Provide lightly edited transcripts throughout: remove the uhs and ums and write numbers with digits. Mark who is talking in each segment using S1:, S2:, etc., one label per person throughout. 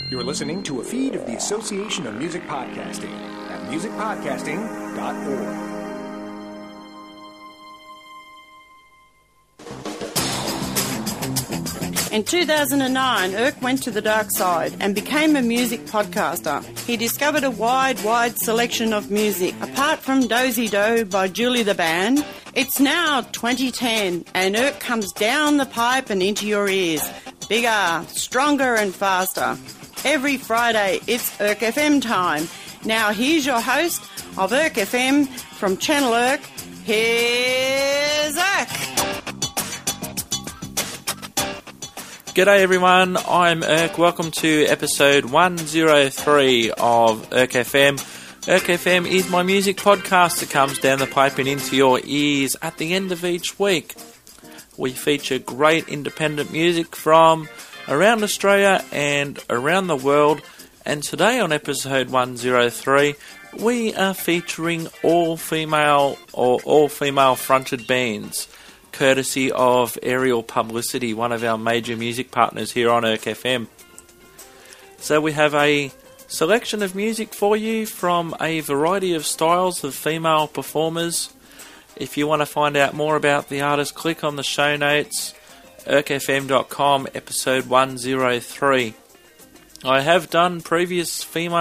S1: You're listening to a feed of the Association of Music Podcasting at musicpodcasting.org.
S2: In 2009, Irk went to the dark side and became a music podcaster. He discovered a wide selection of music. Apart from Dozy Do by Julie the Band, it's now 2010 and Irk comes down the pipe and into your ears. Bigger, stronger and faster. Every Friday, it's Irk FM time. Now here's your host of Irk FM from Channel Irk. Here's Irk.
S3: G'day everyone, I'm Irk. Welcome to episode 103 of Irk FM. Irk FM is my music podcast that comes down the pipe and into your ears at the end of each week. We feature great independent music from around Australia and around the world, and today on episode 103 we are featuring all-female or all-female fronted bands, courtesy of Aerial Publicity, one of our major music partners here on Irk FM. So we have a selection of music for you from a variety of styles of female performers. If you want to find out more about the artist, click on the show notes, irkfm.com, episode 103. I have done previous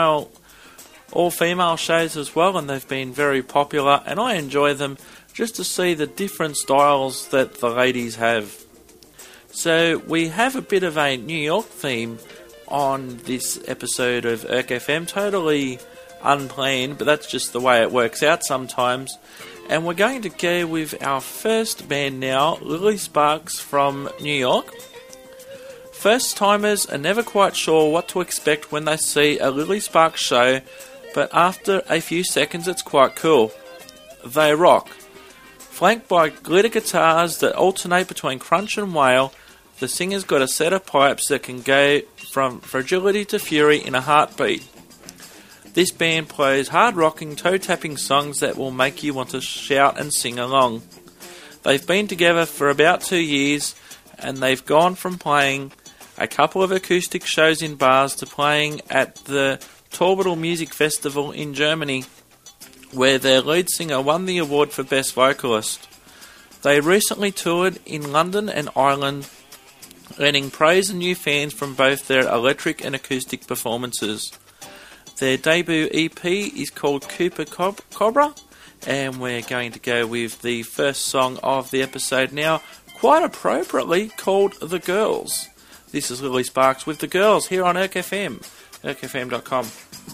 S3: all-female shows as well, and they've been very popular, and I enjoy them just to see the different styles that the ladies have. So we have a bit of a New York theme on this episode of Irk FM, totally unplanned, but that's just the way it works out sometimes. And we're going to go with our first band now, Lily Sparks from New York. First timers are never quite sure what to expect when they see a Lily Sparks show, but after a few seconds it's quite cool. They rock. Flanked by glitter guitars that alternate between crunch and wail, the singer's got a set of pipes that can go from fragility to fury in a heartbeat. This band plays hard-rocking, toe-tapping songs that will make you want to shout and sing along. They've been together for about 2 years, and they've gone from playing a couple of acoustic shows in bars to playing at the Torbital Music Festival in Germany, where their lead singer won the award for Best Vocalist. They recently toured in London and Ireland, earning praise and new fans from both their electric and acoustic performances. Their debut EP is called Cooper Cobra, and we're going to go with the first song of the episode now, quite appropriately called The Girls. This is Lily Sparks with The Girls here on Irk FM, irkfm.com.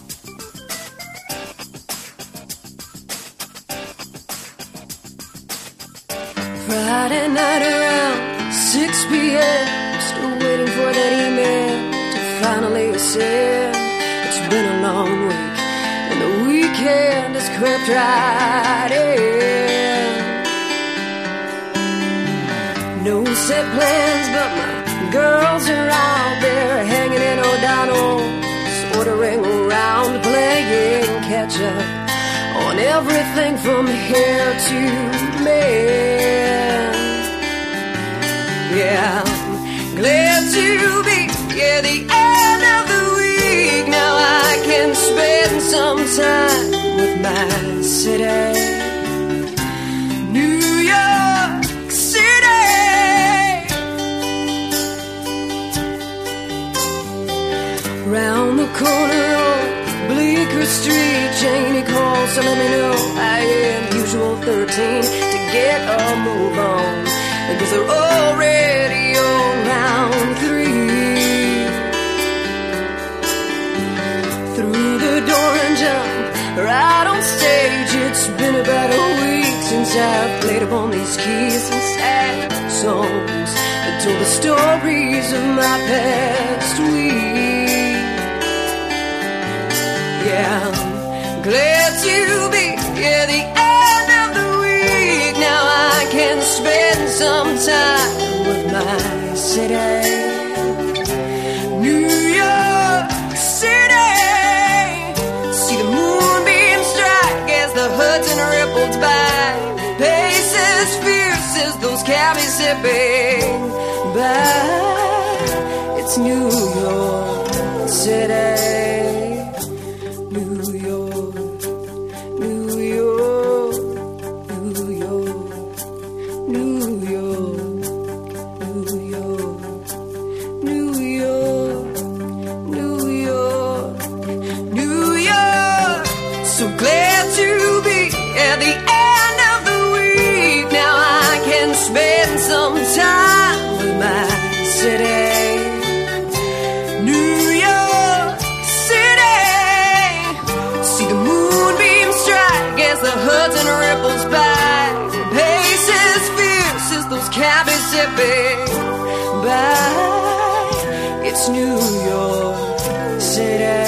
S4: Friday night around 6 p.m. Still waiting for that email to finally ascend. It's been a long week and the weekend has crept right in. No set plans, but my girls are out there hanging in O'Donnell's, ordering around, playing catch up on everything from hair to men. Yeah, I'm glad to be at the end of the week. Now I can spend some time with my city, New York City. Round the corner on Bleecker Street, Janie calls to let me know I am usual 13 to get a move on, because they're already on round 3. Through the door and jump right on stage. It's been about a week since I've played upon these keys and sang songs that told the stories of my past week. Yeah, I'm glad to be at the end of the week. Now I can spend some time with my city, New York City. See the moonbeam strike as the Hudson ripples by, pace as fierce as those cabbies zipping by. It's New York. City. New York, New York, New York, New York, New York, New York, New York, New York. So glad to be at the end of the week. Now I can spend some time with my city. New York City. See the moonbeams strike as the Hudson ripples by. Paces fierce as those cabbies zipping by. It's New York City.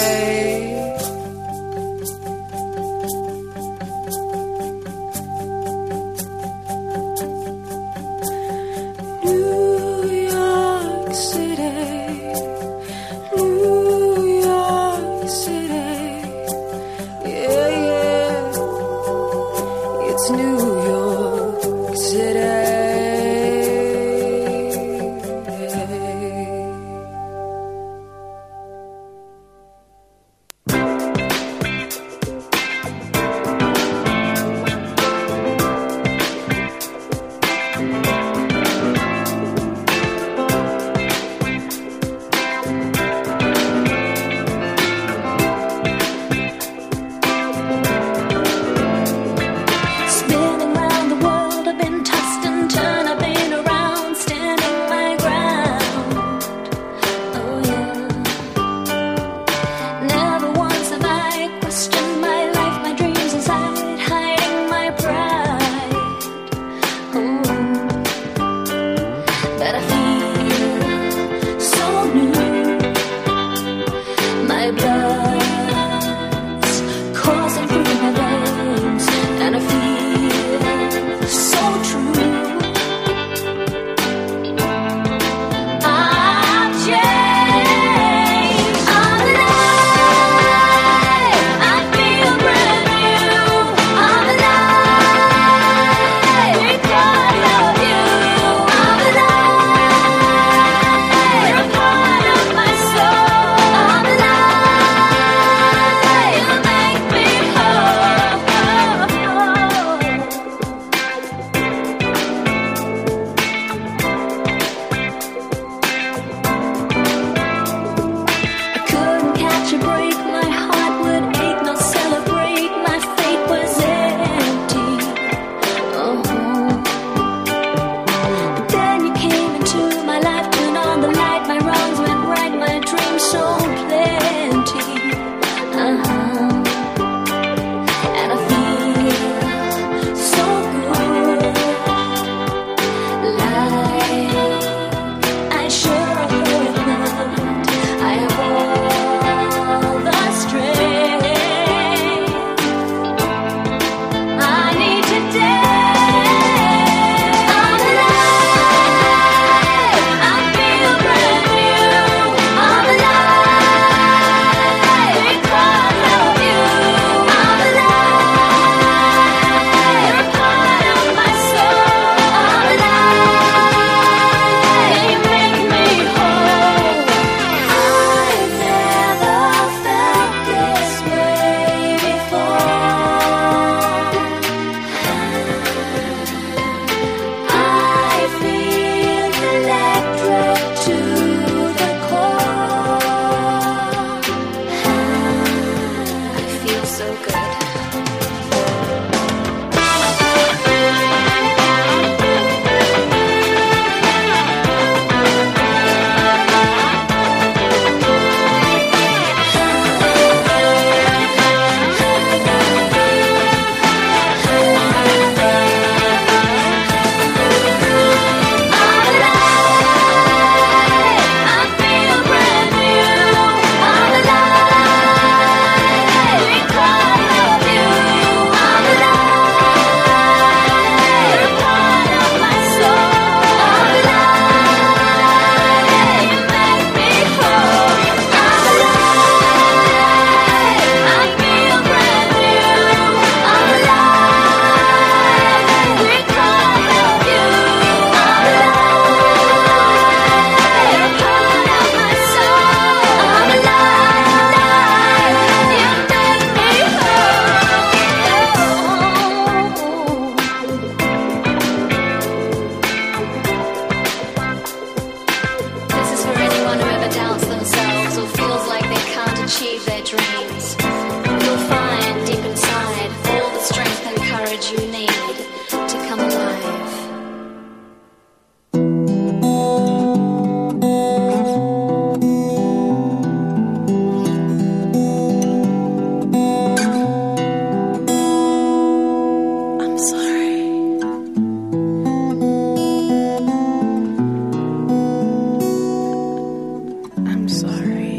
S4: sorry.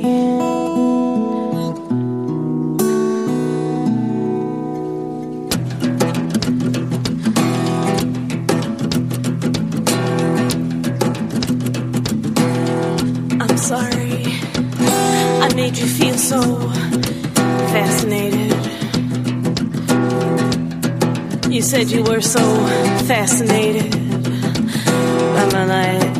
S4: I'm sorry. I made you feel so fascinated. You said you were so fascinated by my life.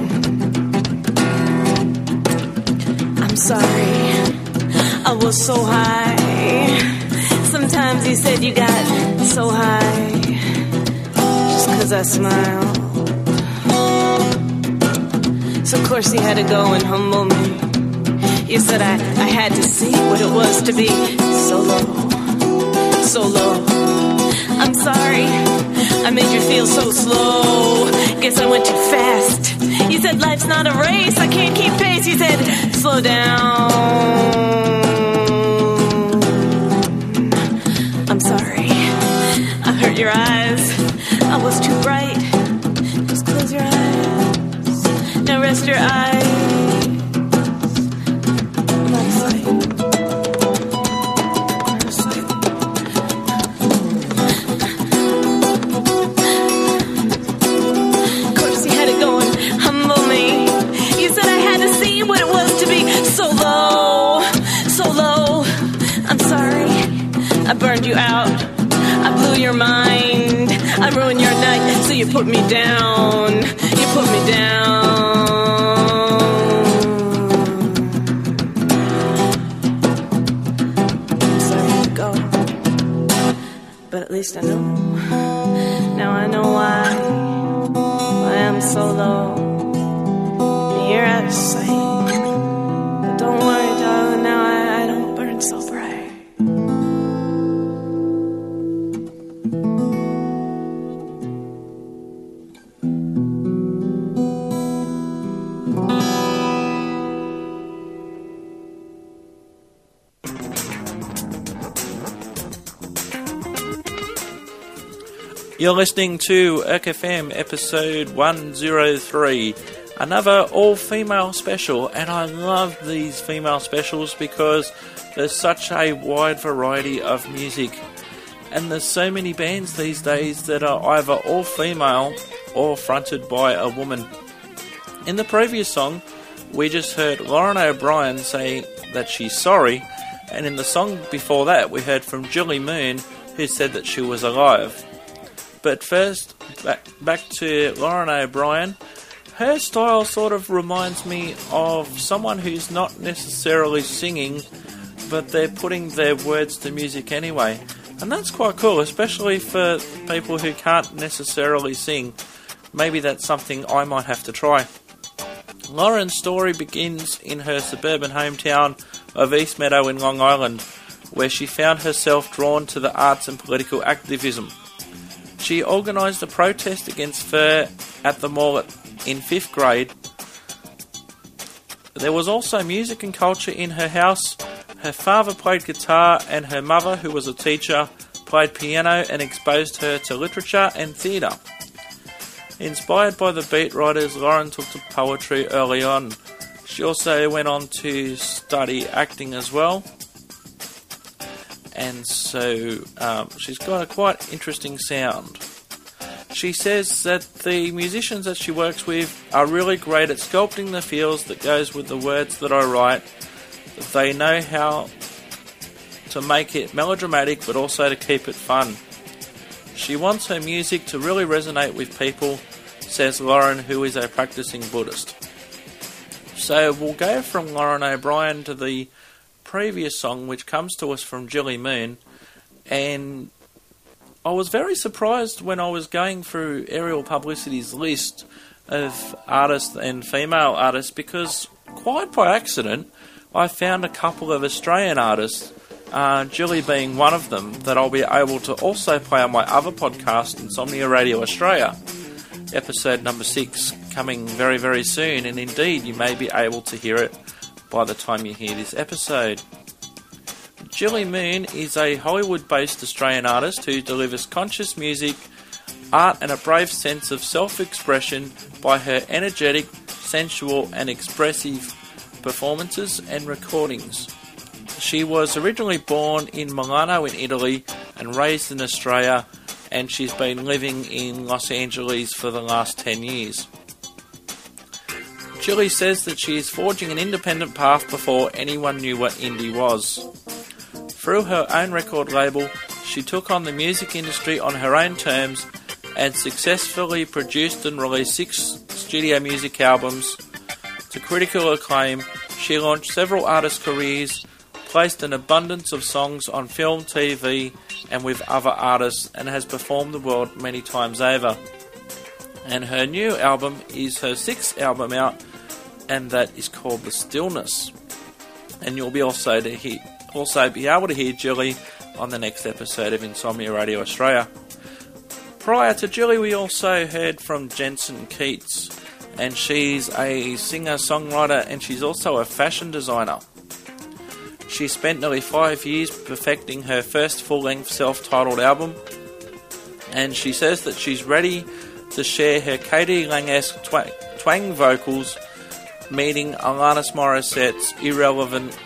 S4: I'm sorry, I was so high. Sometimes you said you got so high just 'cause I smiled. So of course you had to go and humble me. You said I had to see what it was to be so low, so low. I'm sorry, I made you feel so slow. Guess I went too fast. You said life's not a race, I can't keep pace. You said slow down. I'm sorry, I hurt your eyes. I was too bright. Just close your eyes. Now rest your eyes. I burned you out, I blew your mind, I ruined your night, so you put me down, you put me down. I'm sorry to go, but at least I know, now I know why I'm so low, you're out of sight, but don't worry darling, now I don't burn so bright.
S3: You're listening to ERC-FM episode 103, another all-female special, and I love these female specials because there's such a wide variety of music, and there's so many bands these days that are either all-female or fronted by a woman. In the previous song, we just heard Lauren O'Brien say that she's sorry, and in the song before that, we heard from Julie Moon, who said that she was alive. But first, back to Lauren O'Brien. Her style sort of reminds me of someone who's not necessarily singing, but they're putting their words to music anyway. And that's quite cool, especially for people who can't necessarily sing. Maybe that's something I might have to try. Lauren's story begins in her suburban hometown of East Meadow in Long Island, where she found herself drawn to the arts and political activism. She organised a protest against fur at the mall in 5th grade. There was also music and culture in her house. Her father played guitar and her mother, who was a teacher, played piano and exposed her to literature and theatre. Inspired by the beat writers, Lauren took to poetry early on. She also went on to study acting as well. And so she's got a quite interesting sound. She says that the musicians that she works with are really great at sculpting the feels that goes with the words that I write. They know how to make it melodramatic but also to keep it fun. She wants her music to really resonate with people, says Lauren, who is a practicing Buddhist. So we'll go from Lauren O'Brien to the previous song, which comes to us from Julie Moon, and I was very surprised when I was going through Aerial Publicity's list of artists and female artists, because quite by accident I found a couple of Australian artists, Julie being one of them, that I'll be able to also play on my other podcast, Insomnia Radio Australia, episode number 6, coming very, very soon, and indeed you may be able to hear it by the time you hear this episode. Julie Moon is a Hollywood-based Australian artist who delivers conscious music, art and a brave sense of self-expression by her energetic, sensual and expressive performances and recordings. She was originally born in Milano in Italy and raised in Australia, and she's been living in Los Angeles for the last 10 years. Julie says that she is forging an independent path before anyone knew what indie was. Through her own record label, she took on the music industry on her own terms and successfully produced and released 6 studio music albums. To critical acclaim, she launched several artist careers, placed an abundance of songs on film, TV and with other artists, and has performed the world many times over. And her new album is her 6th album out, and that is called The Stillness. And you'll be also be able to hear Julie on the next episode of Insomnia Radio Australia. Prior to Julie, we also heard from Jensen Keats, and she's a singer-songwriter and she's also a fashion designer. She spent nearly 5 years perfecting her first full-length self-titled album, and she says that she's ready to share her K.D. Lang-esque twang vocals meeting Alanis Morissette's irrelevant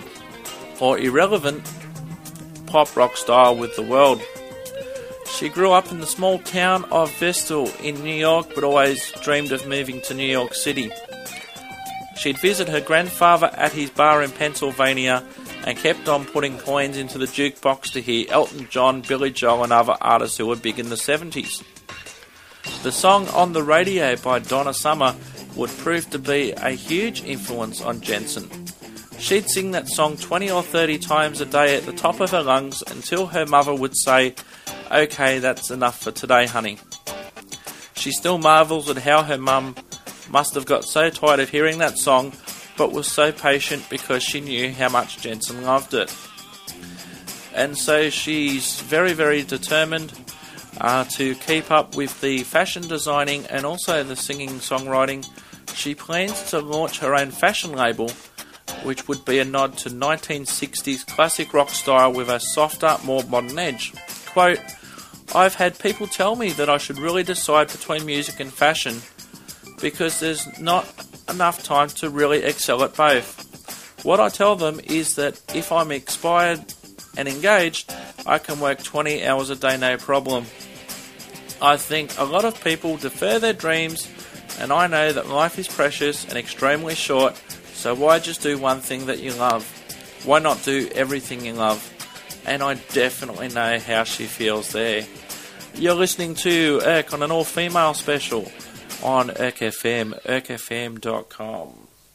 S3: pop rock style with the world. She grew up in the small town of Vestal in New York, but always dreamed of moving to New York City. She'd visit her grandfather at his bar in Pennsylvania and kept on putting coins into the jukebox to hear Elton John, Billy Joel and other artists who were big in the 70s. The song On the Radio by Donna Summer would prove to be a huge influence on Jensen. She'd sing that song 20 or 30 times a day at the top of her lungs until her mother would say, "Okay, that's enough for today, honey." She still marvels at how her mum must have got so tired of hearing that song, but was so patient because she knew how much Jensen loved it. And so she's very, very determined to keep up with the fashion designing and also the singing-songwriting. She plans to launch her own fashion label, which would be a nod to 1960s classic rock style with a softer, more modern edge. Quote, "I've had people tell me that I should really decide between music and fashion because there's not enough time to really excel at both. What I tell them is that if I'm inspired and engaged, I can work 20 hours a day no problem. I think a lot of people defer their dreams, and I know that life is precious and extremely short, so why just do one thing that you love? Why not do everything you love?" And I definitely know how she feels there. You're listening to Irk on an all-female special on Irk FM, irkfm.com.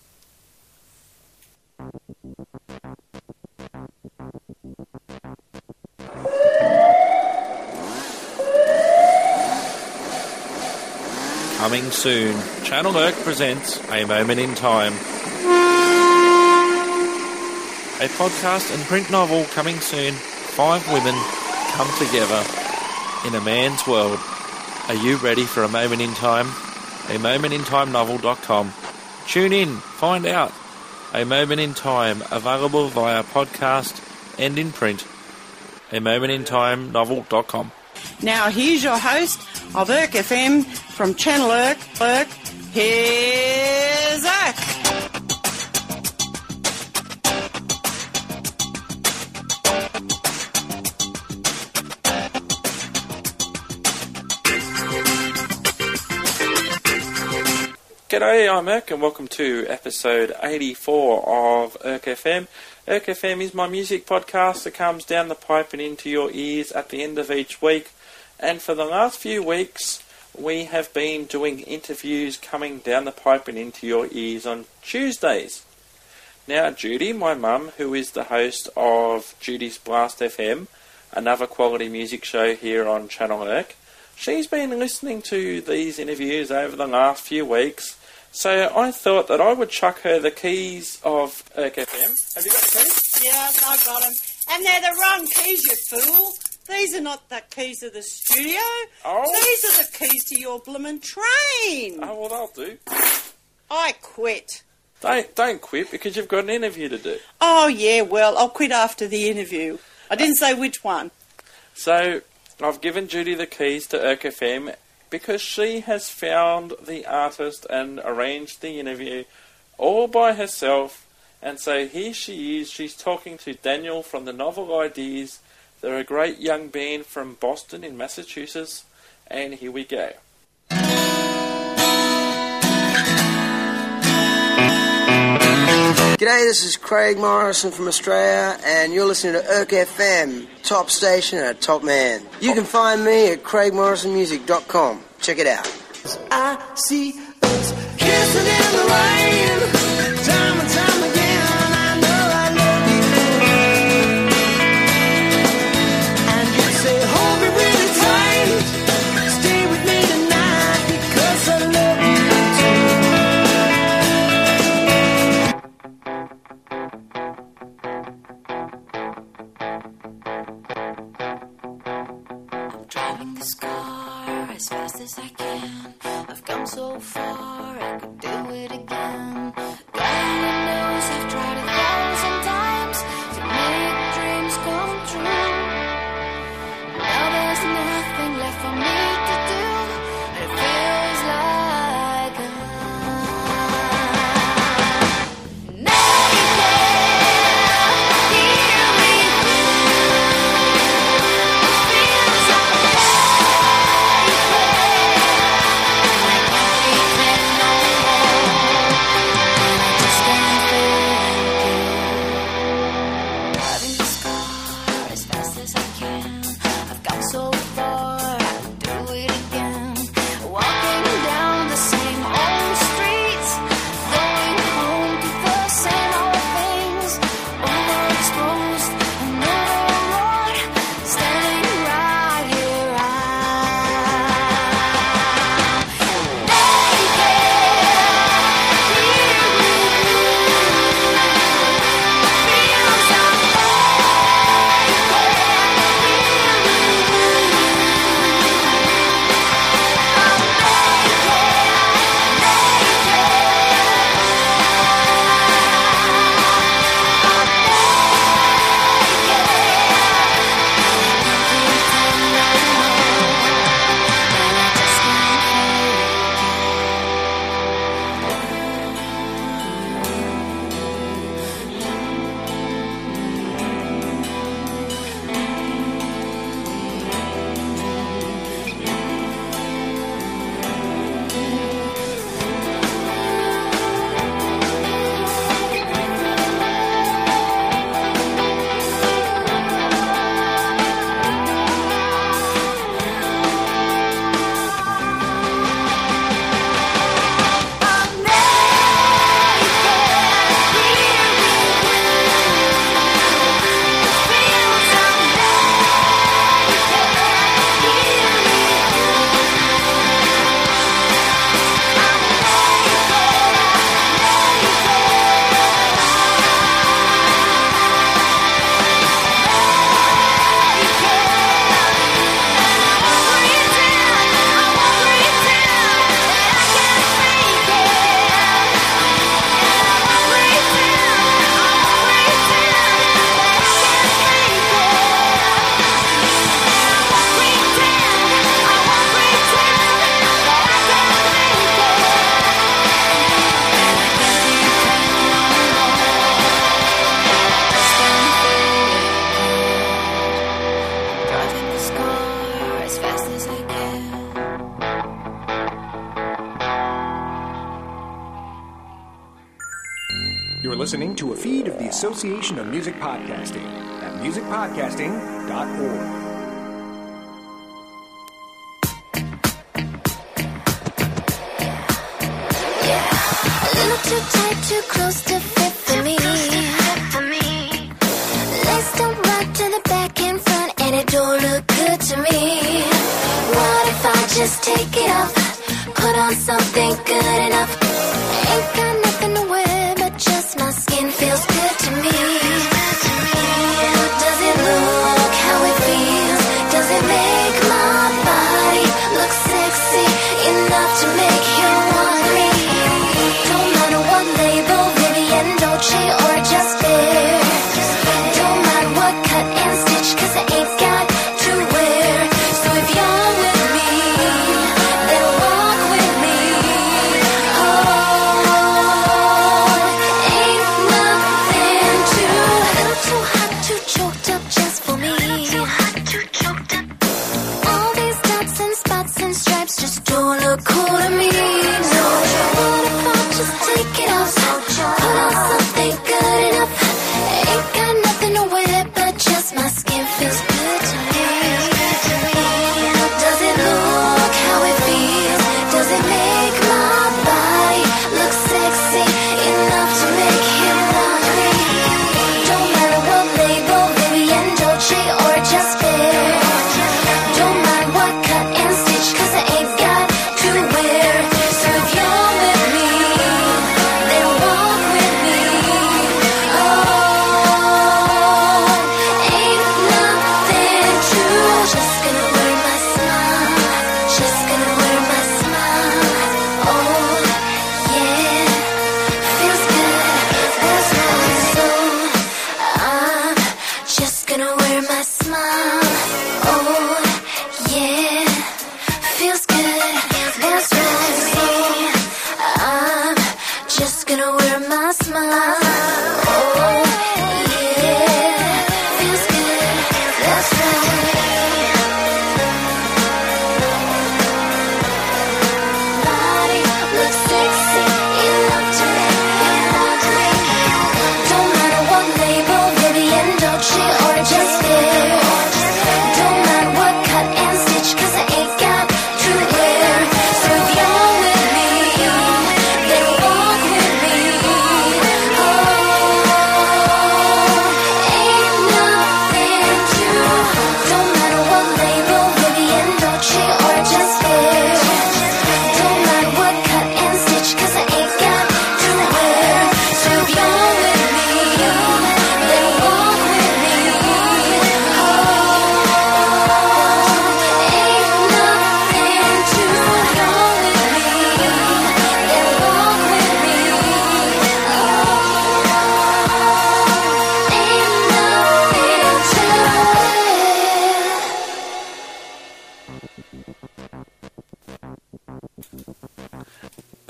S3: Coming soon, Channel Irk presents A Moment in Time. A podcast and print novel coming soon. 5 women come together in a man's world. Are you ready for A Moment in Time? A momentintimenovel.com. Tune in, find out. A Moment in Time, available via podcast and in print. A momentintimenovel.com.
S2: Now here's your host of Irk FM from Channel Irk. Here's Irk.
S3: G'day, I'm Irk and welcome to episode 84 of Irk FM. Irk FM is my music podcast that comes down the pipe and into your ears at the end of each week. And for the last few weeks, we have been doing interviews coming down the pipe and into your ears on Tuesdays. Now, Judy, my mum, who is the host of Judy's Blast FM, another quality music show here on Channel Irk, she's been listening to these interviews over the last few weeks. So I thought that I would chuck her the keys of Irk FM. Have you got the keys?
S2: Yes, I got them. And they're the wrong keys, you fool. These are not the keys of the studio.
S3: Oh.
S2: These are the keys to your bloomin' train.
S3: Oh, well, that'll do.
S2: I quit.
S3: Don't quit because you've got an interview to do.
S2: Oh, yeah, well, I'll quit after the interview. I didn't say which one.
S3: So I've given Judy the keys to Irk FM because she has found the artist and arranged the interview all by herself, And so here she is, she's talking to Daniel from the Novel Ideas. They're a great young band from Boston in Massachusetts, and here we go.
S5: G'day, this is Craig Morrison from Australia, and you're listening to Irk FM, top station and a top man. You can find me at craigmorrisonmusic.com. Check it out.
S6: I see us kissing in the rain, time and time again. I know I love you, and you say hold me really tight, stay with me tonight because I love you
S7: I'm driving this car as fast as I can. I've come so far, I could do it again. God only knows I've tried 1,000 times to make dreams come true. Now there's nothing left for me to do, and it feels like
S1: You're listening to a feed of the Association of Music Podcasting at musicpodcasting.org.
S7: a little too tight, too close to fit for me. Legs don't rock to the back and front, and it don't look good to me. What if I just take it off, put on something good enough? Ain't got nothing to wear, but just my skin feels good to me. Does it look how it feels? Does it make my body look sexy enough to make you want me? Don't matter what label, Vivian, Dolce, or just Air. Don't matter what cut and stitch, 'cause I ain't got to wear. So if you're with me, then walk with me. Oh, ain't nothing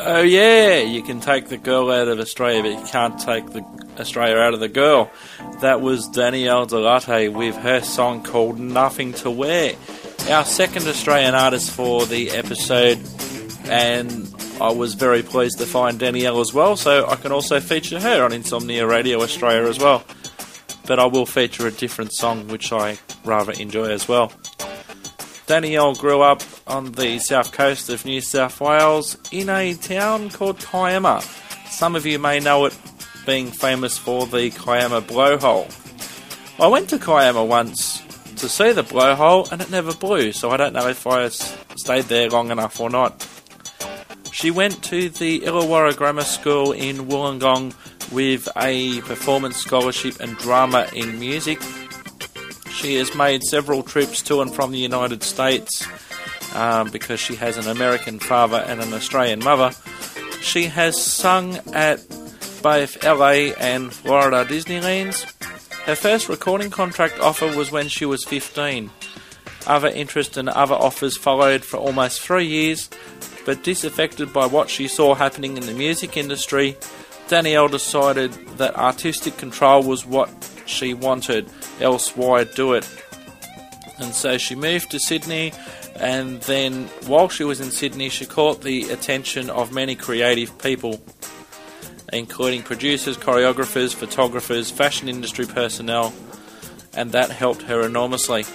S3: Oh yeah, you can take the girl out of Australia, but you can't take the Australia out of the girl. That was Danielle Delate with her song called Nothing to Wear. Our second Australian artist for the episode, and I was very pleased to find Danielle as well, so I can also feature her on Insomnia Radio Australia as well. But I will feature a different song which I rather enjoy as well. Danielle grew up on the south coast of New South Wales in a town called Kiama. Some of you may know it being famous for the Kiama Blowhole. I went to Kiama once to see the blowhole and it never blew, so I don't know if I stayed there long enough or not. She went to the Illawarra Grammar School in Wollongong with a performance scholarship and drama in music. She has made several trips to and from the United States because she has an American father and an Australian mother. She has sung at both LA and Florida Disneylands. Her first recording contract offer was when she was 15. Other interest and other offers followed for almost 3 years, but disaffected by what she saw happening in the music industry, Danielle decided that artistic control was what she wanted, else why do it? And so she moved to Sydney, and then while she was in Sydney she caught the attention of many creative people, including producers, choreographers, photographers, fashion industry personnel, and that helped her enormously.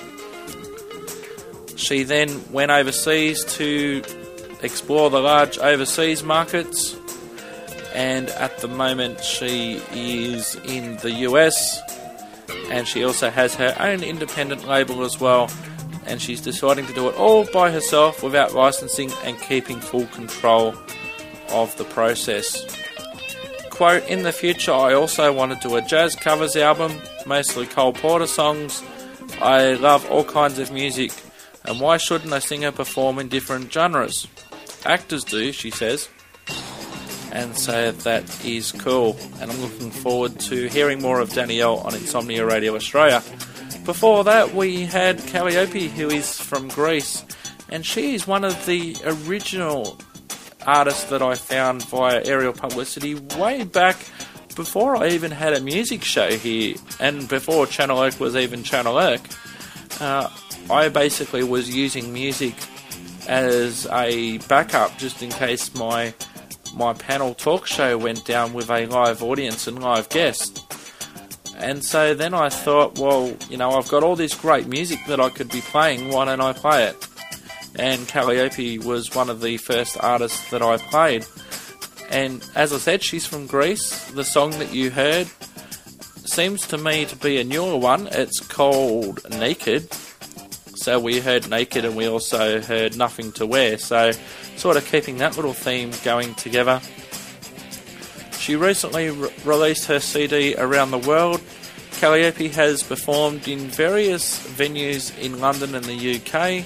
S3: She then went overseas to explore the large overseas markets, and at the moment she is in the US, and she also has her own independent label as well, and she's deciding to do it all by herself without licensing and keeping full control of the process. Quote, in the future I also want to do a jazz covers album, mostly Cole Porter songs. I love all kinds of music, and why shouldn't a singer perform in different genres? Actors do, she says. And so that is cool, and I'm looking forward to hearing more of Danielle on Insomnia Radio Australia. Before that we had Calliope, who is from Greece, and she is one of the original artists that I found via aerial publicity way back before I even had a music show here, and before Channel Oak was even Channel Oak. I basically was using music as a backup just in case my panel talk show went down with a live audience and live guests. And so then I thought, well, you know, I've got all this great music that I could be playing, why don't I play it? And Calliope was one of the first artists that I played. And as I said, she's from Greece. The song that you heard seems to me to be a newer one. It's called Naked. So we heard Naked and we also heard Nothing to Wear. So sort of keeping that little theme going together. She recently released her CD Around the World. Calliope has performed in various venues in London and the UK.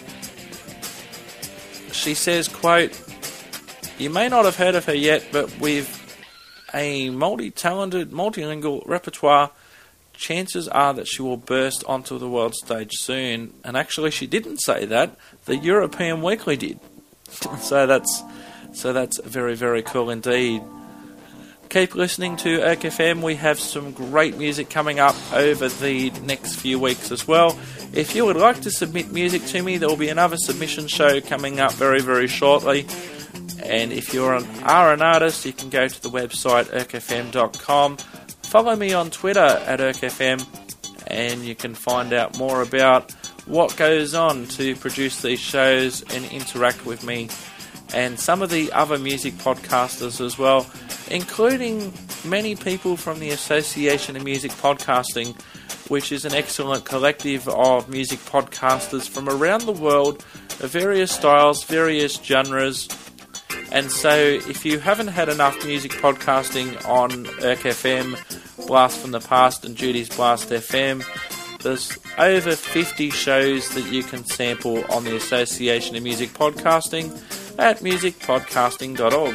S3: She says, quote, you may not have heard of her yet, but with a multi-talented, multilingual repertoire, chances are that she will burst onto the world stage soon. And actually she didn't say that, the European Weekly did. So that's very, very cool indeed. Keep listening to Erk FM. We have some great music coming up over the next few weeks as well. If you would like to submit music to me, there will be another submission show coming up very, very shortly. And if you are an artist, you can go to the website erkfm.com. Follow me on Twitter at erkfm, and you can find out more about what goes on to produce these shows and interact with me and some of the other music podcasters as well, including many people from the Association of Music Podcasting, which is an excellent collective of music podcasters from around the world of various styles, various genres. And so if you haven't had enough music podcasting on Erk FM, Blast from the Past and Judy's Blast FM, there's over 50 shows that you can sample on the Association of Music Podcasting at musicpodcasting.org.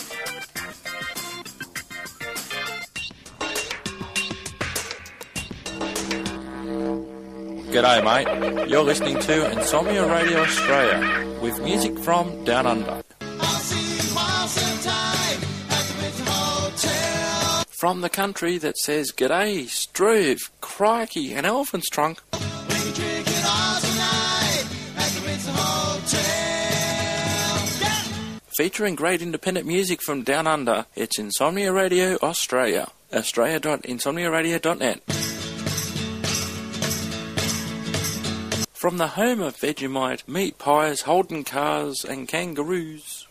S3: G'day mate, you're listening to Insomnia Radio Australia with music from Down Under.
S6: I'll see
S3: From the country that says g'day, Struve, crikey, and elephant's trunk.
S6: We drinking all tonight at the Ritz Hotel. Yeah.
S3: Featuring great independent music from down under, it's Insomnia Radio Australia. Australia.insomniaradio.net. From the home of Vegemite, meat pies, Holden cars and kangaroos.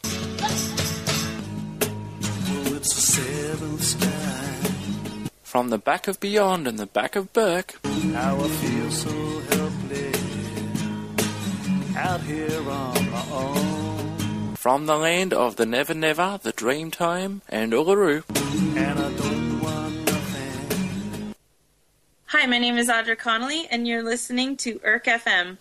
S6: Oh, it's the seventh sky.
S3: From the back of Beyond and the back of Burke.
S6: How I feel so helpless out here on my own.
S3: From the land of the Never Never, the Dreamtime and Uluru.
S6: And I don't want nothing.
S8: Hi, my name is Audra Connolly, and you're listening to IRC FM.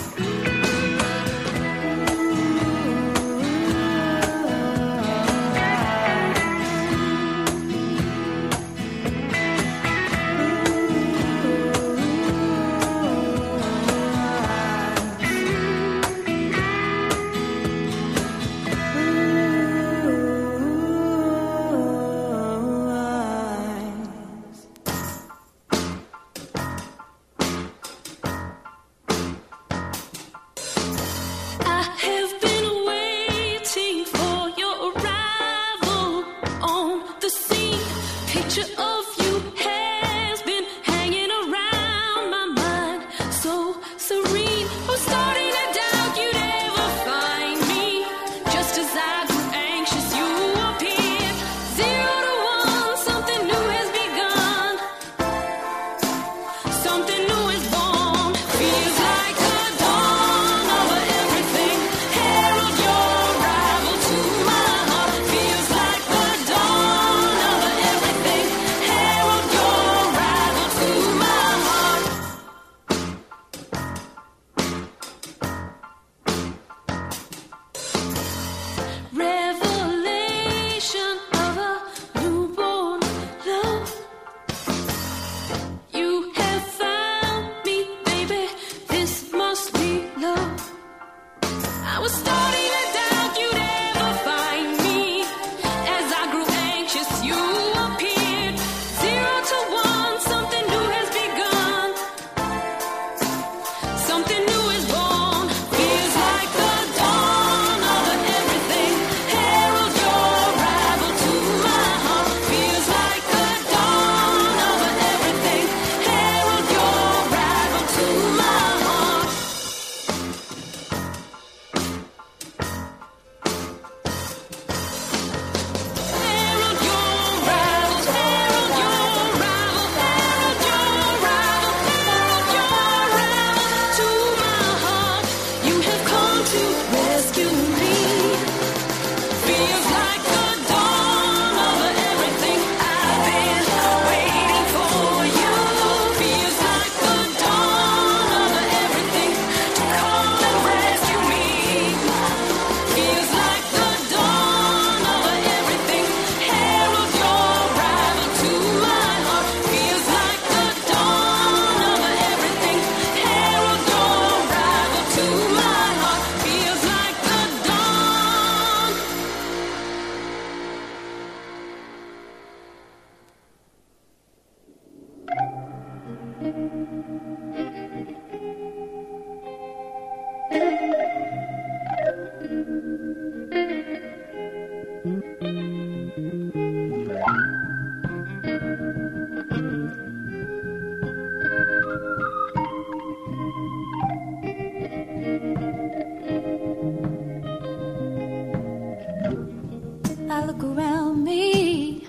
S7: I look around me,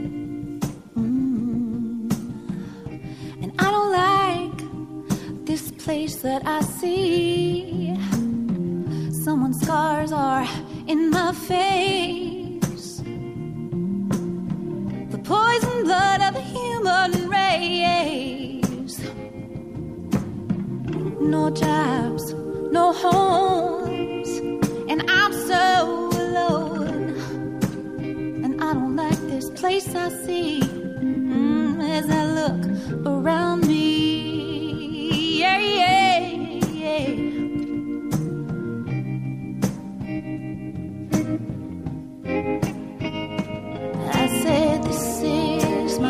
S7: and I don't like this place that I see. Someone's scars are in my face, the poison blood of the human race. No jobs, no homes, and I'm so alone. And I don't like this place I see as I look around me. Yeah, yeah, yeah. I said this is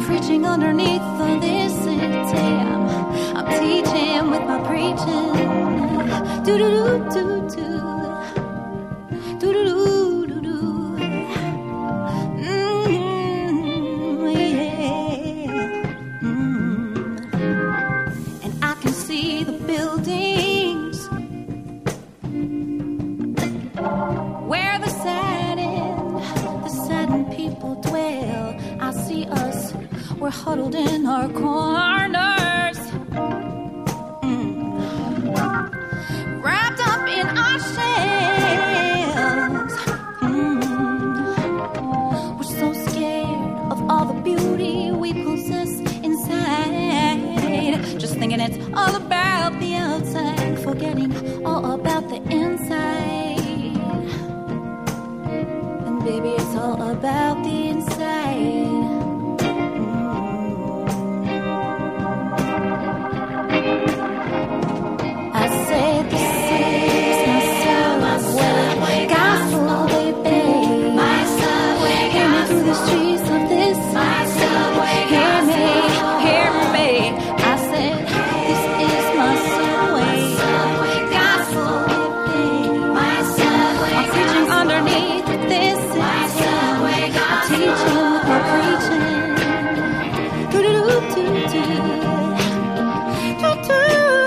S9: preaching underneath of this city. I'm teaching with my preaching. Do do do do do. Do do do do do. Yeah. And I can see the buildings where the saddened people dwell. I see us, we're huddled in our corners, wrapped up in our shells. We're so scared of all the beauty we possess inside, just thinking it's all about the outside, forgetting all about the inside. And baby, it's all about the inside. I said this is my subway, gospel baby. My subway, hear me through the streets of this. My subway, hear me, hear me. I said this is my subway, gospel baby. My subway, I'm preaching underneath this. My subway, I'm teaching, I'm preaching. Do do do do do. Do do.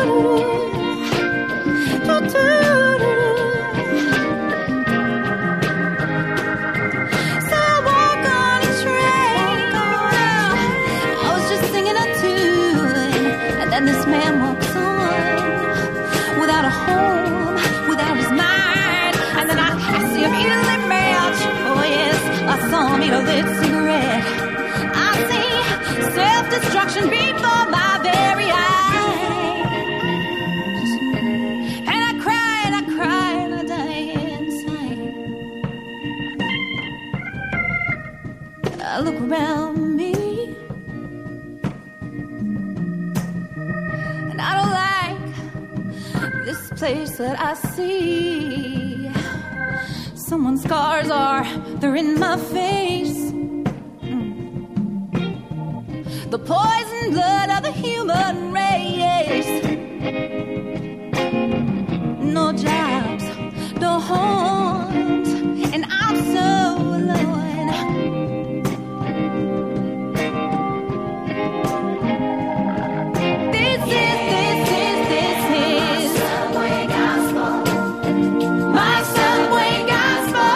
S9: So I walk on a train. I was just singing a tune, and then this man walks on, without a home, without his mind. And then I see him easily match. Oh yes, I saw him eat a lit cigarette. I see self-destruction before my very eyes. And I cry and I cry and I die inside. I look around me, and I don't like this place that I see. Someone's scars are, they're in my face. The poison blood of the human race. No jobs, no homes, and I'm so alone. This is Subway Gospel. My Subway Gospel.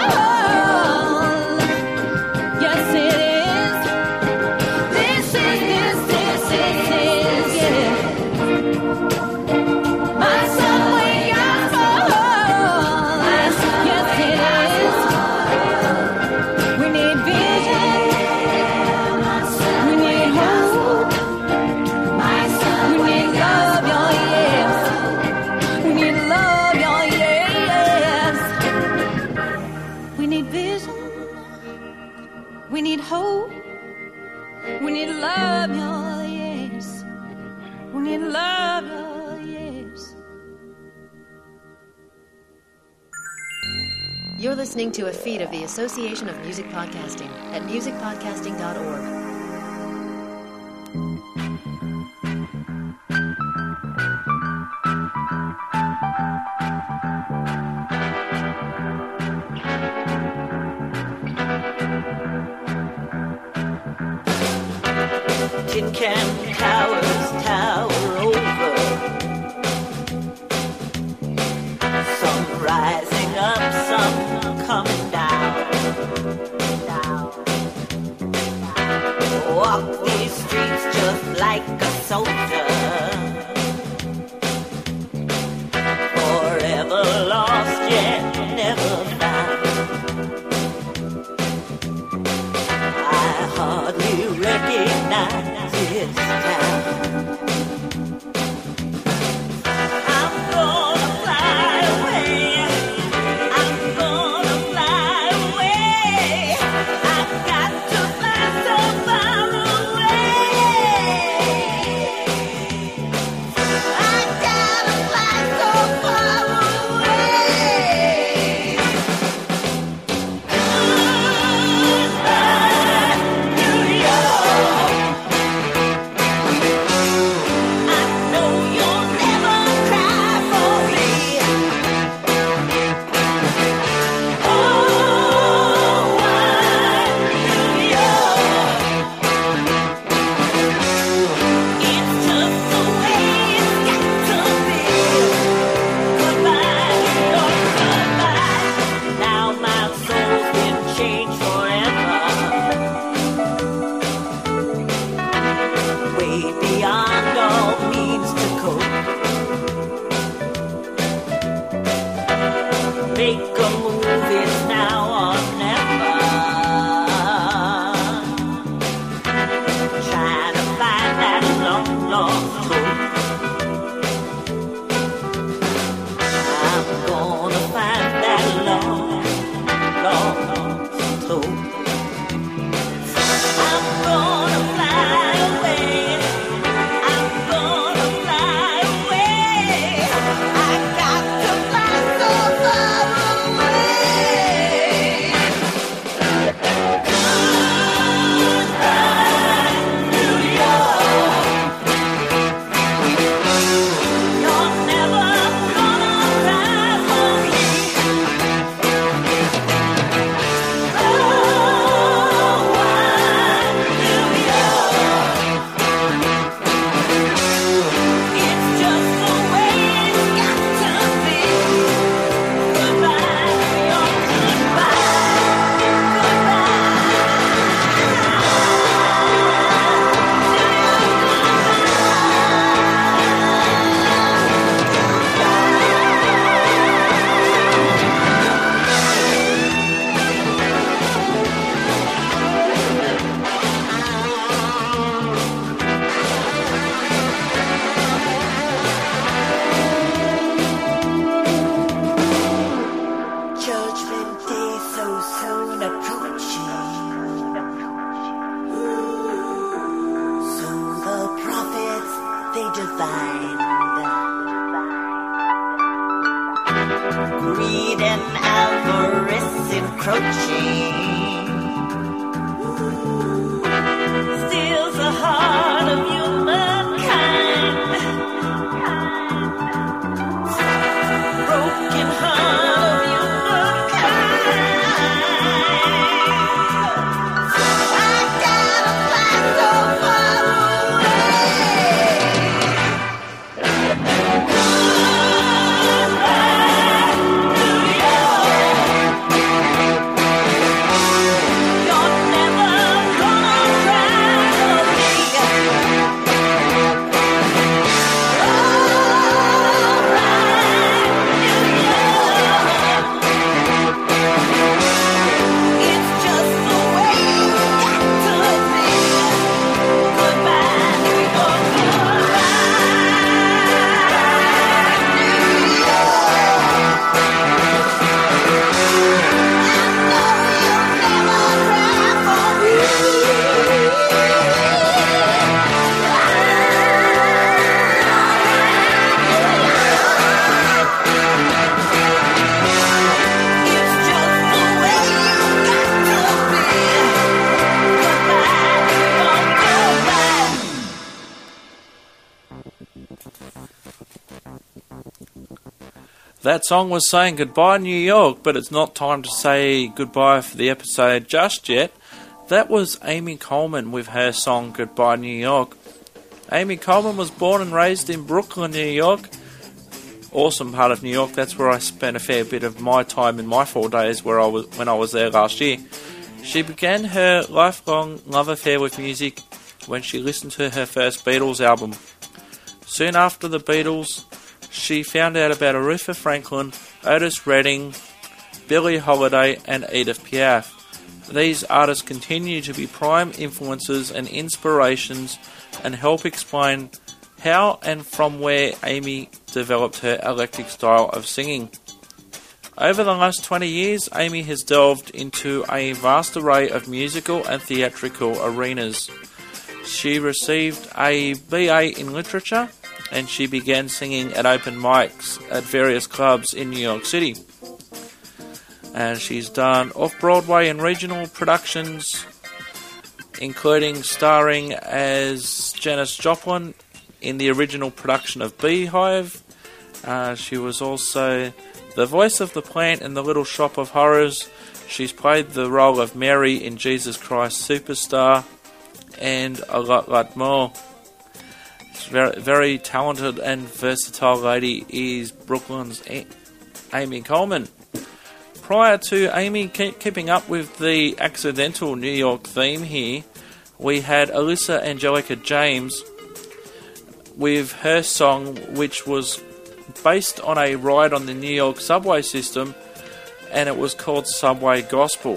S9: Yes, it is. This is, yeah. My Subway Gospel. Yes, it is. We need vision. We need hope. We need love, your yes. We need love, your yes. We need vision. We need hope. We need love, your yes. We need love, your yes.
S10: You're listening to a feed of the Association of Music Podcasting at musicpodcasting.org.
S11: Tin can towers tower over, some rising up, some coming down. Walk these streets just like a soldier, forever lost yet never found. I hardly recognize this town. I'm gonna fly away. I'm gonna fly away. I've got to fly so far away. I gotta fly so far away. Goodbye, New York. divine. Greed and avarice encroaching steals the heart of humankind. Broken heart of humankind. I gotta fly so far
S3: That song was saying goodbye New York, but it's not time to say goodbye for the episode just yet. That was Amy Coleman with her song Goodbye New York. Amy Coleman was born and raised in Brooklyn, New York. Awesome part of New York. That's where I spent a fair bit of my time in my 4 days when I was there last year. She began her lifelong love affair with music when she listened to her first Beatles album. Soon after the Beatles, she found out about Aretha Franklin, Otis Redding, Billie Holiday and Edith Piaf. These artists continue to be prime influences and inspirations and help explain how and from where Amy developed her eclectic style of singing. Over the last 20 years, Amy has delved into a vast array of musical and theatrical arenas. She received a BA in literature and she began singing at open mics at various clubs in New York City. And she's done off-Broadway and regional productions, including starring as Janis Joplin in the original production of Beehive. She was also the voice of the plant in The Little Shop of Horrors. She's played the role of Mary in Jesus Christ Superstar, and a lot more. Very, very talented and versatile lady is Brooklyn's Amy Coleman. Prior to Amy keeping up with the accidental New York theme here, we had Alyssa Angelica James with her song, which was based on a ride on the New York subway system, and it was called Subway Gospel.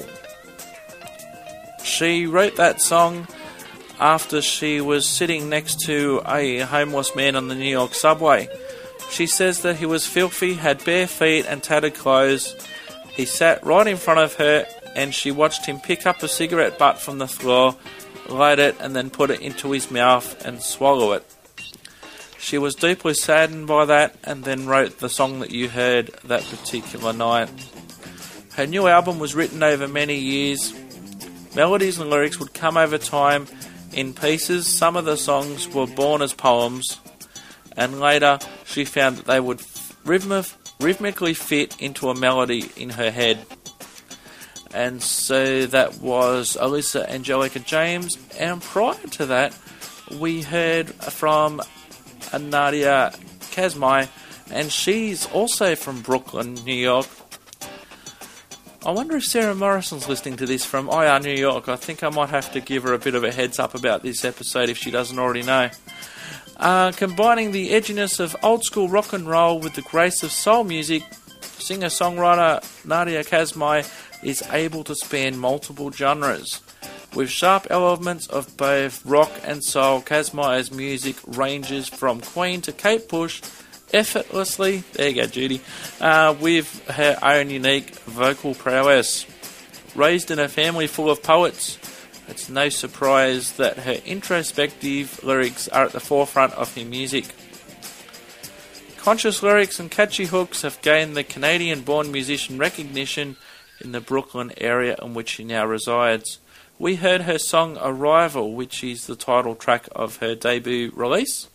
S3: She wrote that song after she was sitting next to a homeless man on the New York subway. She says that he was filthy, had bare feet and tattered clothes. He sat right in front of her and she watched him pick up a cigarette butt from the floor, light it and then put it into his mouth and swallow it. She was deeply saddened by that and then wrote the song that you heard that particular night. Her new album was written over many years. Melodies and lyrics would come over time in pieces. Some of the songs were born as poems, and later she found that they would rhythmically fit into a melody in her head. And so that was Alyssa Angelica James, and prior to that we heard from Nadia Kazmai, and she's also from Brooklyn, New York. I wonder if Sarah Morrison's listening to this from IR New York. I think I might have to give her a bit of a heads up about this episode if she doesn't already know. Combining the edginess of old school rock and roll with the grace of soul music, singer-songwriter Nadia Kazmai is able to span multiple genres. With sharp elements of both rock and soul, Kazmai's music ranges from Queen to Kate Bush effortlessly, there you go Judy, with her own unique vocal prowess. Raised in a family full of poets, It's no surprise that her introspective lyrics are at the forefront of her music. Conscious lyrics and catchy hooks have gained the Canadian-born musician recognition in the Brooklyn area in which she now resides. We heard her song Arrival, which is the title track of her debut release,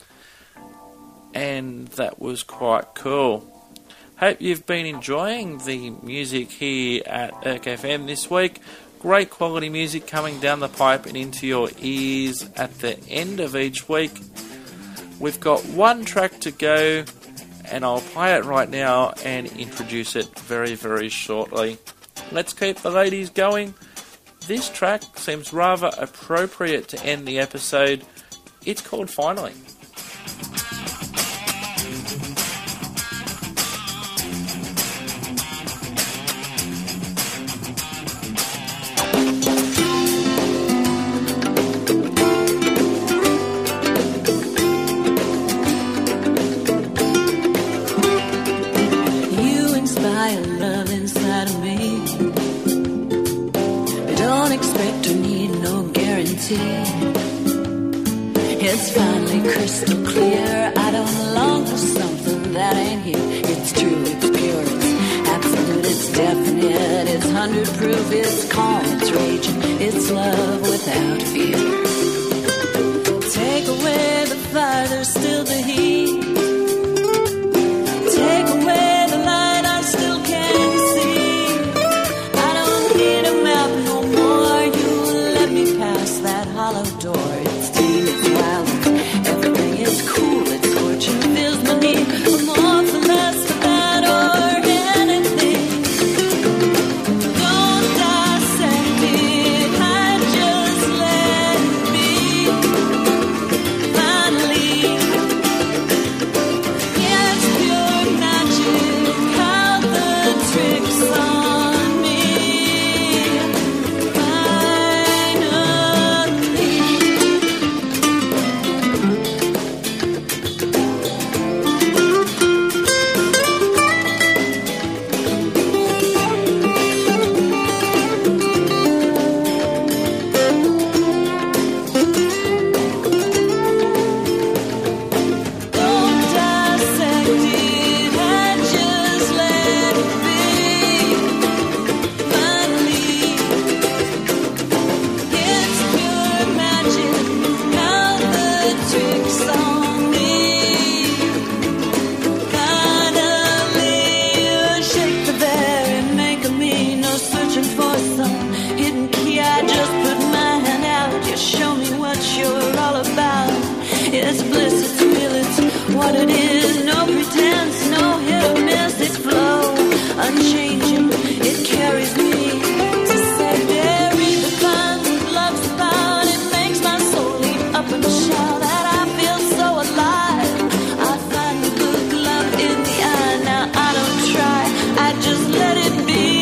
S3: and that was quite cool. Hope you've been enjoying the music here at Erk FM this week. Great quality music coming down the pipe and into your ears at the end of each week. We've got one track to go, and I'll play it right now and introduce it very, very shortly. Let's keep the ladies going. This track seems rather appropriate to end the episode. It's called Finally.
S12: It's finally crystal clear. I don't long for something that ain't here. It's true, it's pure, it's absolute, it's definite, it's 100 proof, it's calm, it's raging, it's love without fear. Take away the fire, there's still the heat. Take away the light, I still can't see. I don't need a map no more. You let me pass that hollow door. It's deep, it's wild, everything is cool, it's scorching, fills my need for more, for less, for that, or anything. Don't dissect it, I just let it be. Finally, yeah, it's pure magic, how the trick's on me. It's bliss, it's real, it's what it is. No pretense, no hit or miss. It's flow, unchanging. It carries me to Siberia. The finds what love's about. It makes my soul leap up and shout that I feel so alive. I find the good love in the eye. Now I don't try, I just let it be.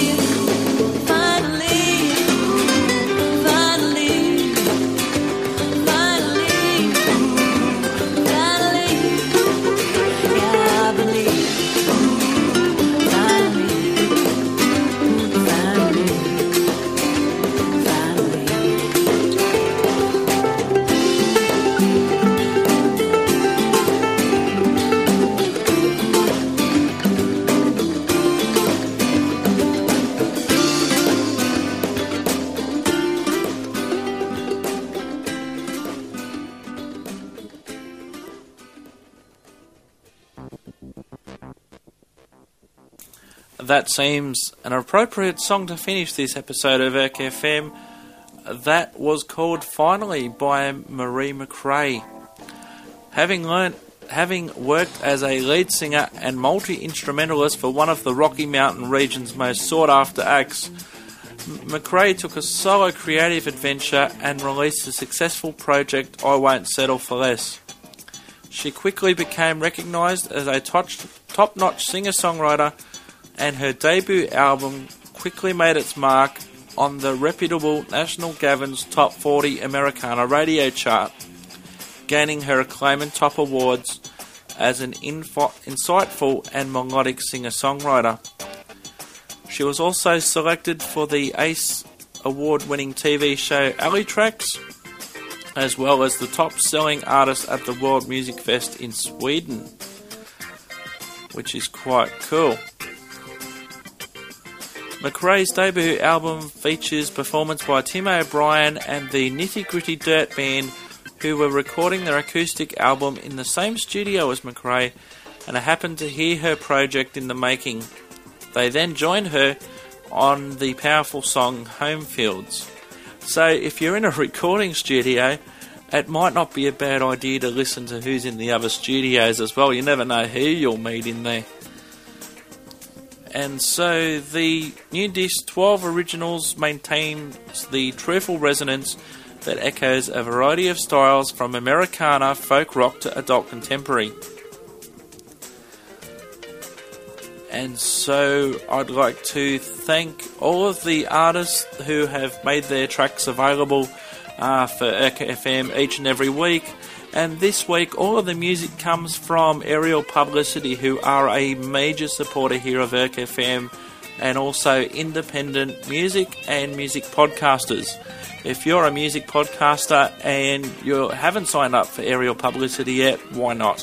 S3: That seems an appropriate song to finish this episode of Erk FM. That was called Finally by Marie McRae. Having worked as a lead singer and multi-instrumentalist for one of the Rocky Mountain region's most sought-after acts, McRae took a solo creative adventure and released a successful project, I Won't Settle for Less. She quickly became recognised as a top-notch singer-songwriter, and her debut album quickly made its mark on the reputable National Gavin's Top 40 Americana radio chart, gaining her acclaim and top awards as an insightful and melodic singer-songwriter. She was also selected for the Ace award-winning TV show Alley Tracks, as well as the top-selling artist at the World Music Fest in Sweden, which is quite cool. McRae's debut album features performance by Tim O'Brien and the Nitty Gritty Dirt Band, who were recording their acoustic album in the same studio as McRae, and I happened to hear her project in the making. They then joined her on the powerful song Home Fields. So if you're in a recording studio, it might not be a bad idea to listen to who's in the other studios as well. You never know who you'll meet in there. And so the new disc 12 Originals maintains the truthful resonance that echoes a variety of styles from Americana, folk rock to adult contemporary. And so I'd like to thank all of the artists who have made their tracks available for Urca FM each and every week. And this week, all of the music comes from Aerial Publicity, who are a major supporter here of Urca FM, and also independent music and music podcasters. If you're a music podcaster and you haven't signed up for Aerial Publicity yet, why not?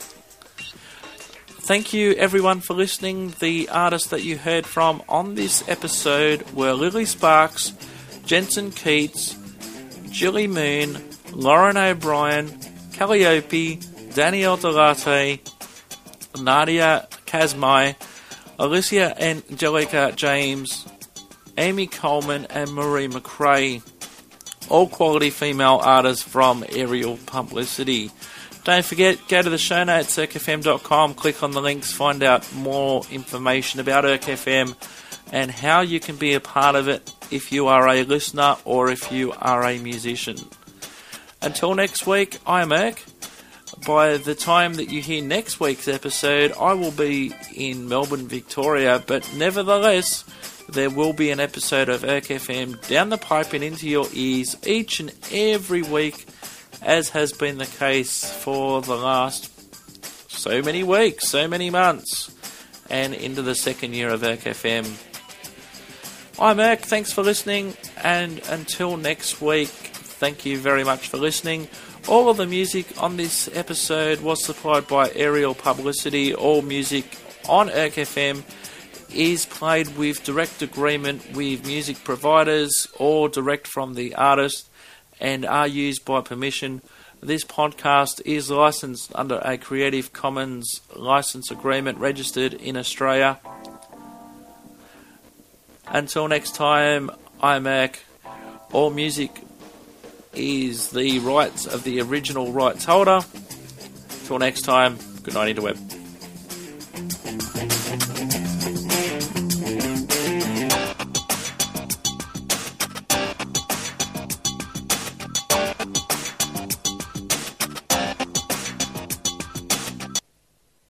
S3: Thank you everyone for listening. The artists that you heard from on this episode were Lily Sparks, Jensen Keats, Julie Moon, Lauren O'Brien, Calliope, Danielle Delate, Nadia Kazmai, Alicia Angelica James, Amy Coleman and Marie McRae. All quality female artists from Aerial Publicity. Don't forget, go to the show notes, urcfm.com, click on the links, find out more information about Urca FM and how you can be a part of it if you are a listener or if you are a musician. Until next week, I'm Urk. By the time that you hear next week's episode, I will be in Melbourne, Victoria, but nevertheless, there will be an episode of Urc FM down the pipe and into your ears each and every week, as has been the case for the last so many weeks, so many months, and into the second year of Urc FM. I'm Urk, thanks for listening, and until next week, thank you very much for listening. All of the music on this episode was supplied by Aerial Publicity. All music on Urc FM is played with direct agreement with music providers or direct from the artist and are used by permission. This podcast is licensed under a Creative Commons license agreement registered in Australia. Until next time, I'm Urk. All music is the rights of the original rights holder. Till next time, good night interweb.